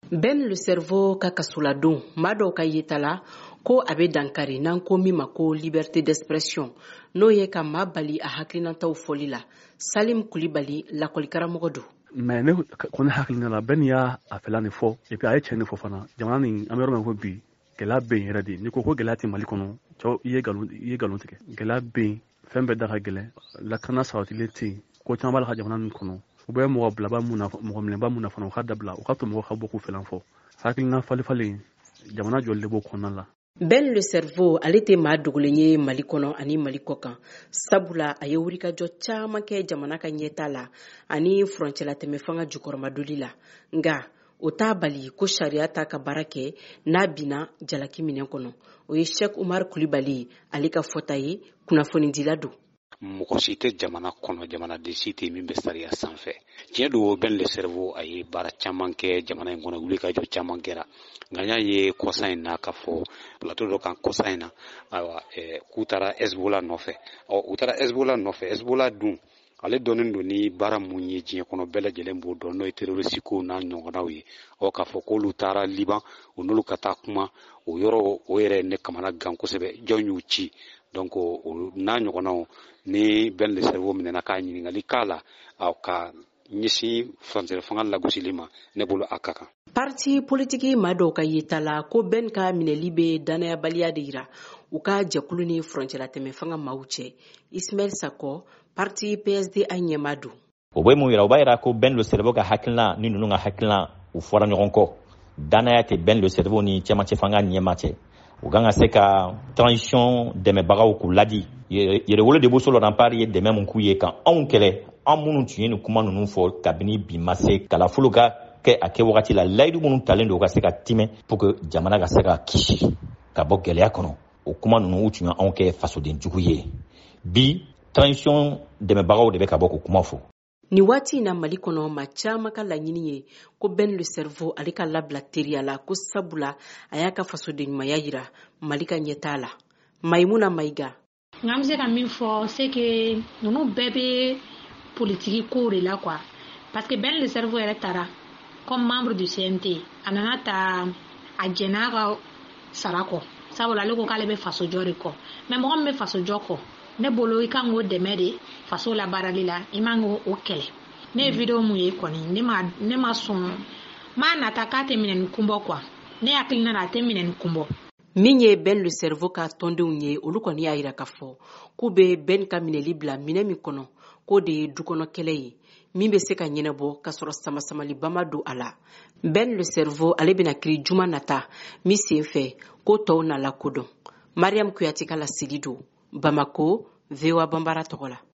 Ben le cerveau ka kasuladon mado ka yetala ko abe dankari nan ko mi mako liberté d'expression no ye ka mabali a haklinantaw foli la Salim Kulibali lakolikaramɔgɔ do mais ne kɔni hakilina la ben y'a fɛla ni fɔ et puis a ye cɛ ni fɔ fana jamana ni an bɛ yɔrɔ min ko bi gɛlɛya bɛ yen yɛrɛ de ni ko gɛlɛya tɛ Mali kɔnɔ cɛw i ye galon tigɛ gɛlɛya bɛ yen fɛn bɛɛ da ka gɛlɛn lakana sabatilen tɛ yen ko caman b'a la ka jamana nin kɔnɔ u bɛ mɔgɔ bilaba mun na mɔgɔ minɛba mun na fana u ka dabila u ka to mɔgɔ ka bɔ k'u fɛlan fɔ hakilina falifalen jamana jɔli de b'o kɔnɔna la. Ben le cerveau ale tɛ maa dogolen ye Mali kɔnɔ ani Mali kɔ kan sabula a ye wulikajɔ caman kɛ jamana ka ɲɛta la ani furancɛla tɛmɛ fanga jukɔrɔmadoli la nka o t'a bali ko sariya t'a ka baara kɛ n'a binna jalaki minɛn kɔnɔ o ye Cheikh Umar Kulibali ale ka fɔta ye kunnafonidila don. Mɔgɔ si tɛ jamana kɔnɔ jamanaden si tɛ min bɛ sariya sanfɛ tiɲɛ don Ben le cerveau a ye baara caman kɛ jamana in kɔnɔ wulikajɔ caman kɛra nka n y'a ye kɔsa in na k'a fɔ plateau dɔ kan kɔsa in na ayiwa k'u taara Hezbollah nɔfɛ u taara Hezbollah nɔfɛ Hezbollah dun ale dɔnnen don ni baara mun ye diɲɛ kɔnɔ bɛɛ lajɛlen b'o dɔn n'o ye terroriste ko n'a ɲɔgɔnnaw ye k'a fɔ k'olu taara Liban u n'olu ka taa kuma o yɔrɔ o yɛrɛ ne kamana gan kosɛbɛ jɔn y'u ci donc n'a ɲɔgɔnnaw ni Ben le cerveau minɛna k'a ɲininkali k'a la ka ɲɛsin furancɛ fanga lagosili ma ne bolo a ka kan. Parti politique maa dɔw ka yeta la ko Ben ka minɛli bɛ danayabaliya de yira u ka jɛkulu ni furancɛla tɛmɛ fanga maaw cɛ Ismail Sakɔ parti PSD a ɲɛmaa don. O bɛ mun yira o b'a yira ko Ben le cerveau ka hakilina ni ninnu ka hakilina u fɔra ɲɔgɔn kɔ danaya tɛ Ben le cerveau ni cɛmancɛ fanga ɲɛmaa cɛ u kan ka se ka transition dɛmɛbagaw k'u ladi yɛrɛwolo de b'u sɔrɔ rampari ye dɛmɛ mun k'u ye kan anw kɛlɛ an minnu tun ye nin kuma ninnu fɔ kabini bi ma se kalafolo ka kɛ a kɛ wagati la layidu minnu talen don u ka se ka timɛ pour que jamana ka se ka kisi ka bɔ gɛlɛya kɔnɔ o kuma ninnu u tun ye anw kɛ fasodenjugu ye bi transition dɛmɛbagaw de bɛ ka bɔ k'o kuma fɔ. Ni waati in na Mali kɔnɔ maa caman ka laɲini ye ko Ben le cerveau ale ka labila teriya la ko sabula a y'a ka fasodenɲumanya yira Mali ka ɲɛtaa la Maimuna Maiga. Nka an bɛ se ka min fɔ c'est que ninnu bɛɛ bɛ politique ko de la quoi parce que Ben le cerveau yɛrɛ taara comme membre du CNT a nana ta a jɛn'a ka sara kɔ sabula ale ko k'ale bɛ fasojɔ de kɔ mais mɔgɔ min bɛ fasojɔ kɔ ne bolo I kan k'o dɛmɛ de faso la baarali la I man k'o kɛlɛ ne ye vidéo mun ye kɔni ne ma sɔn m'a nata k'a tɛ minɛ ni kun bɔ quoi ne hakilina la a tɛ minɛ ni kun bɔ. Min ye Ben le cerveau ka tɔndenw ye olu kɔni y'a yira k'a fɔ k'u bɛ Ben ka minɛli bila minɛ min kɔnɔ k'o de ye dukɔnɔ kɛlɛ ye min bɛ se ka ɲɛnabɔ ka sɔrɔ sama-samaliba ma don a la. Ben le cerveau ale bɛna kiri juma nata min sen fɛ ko tɔw na la kodɔn. Mariam Kuyate ka laseli don Bamako VOA Bambara tɔgɔ la.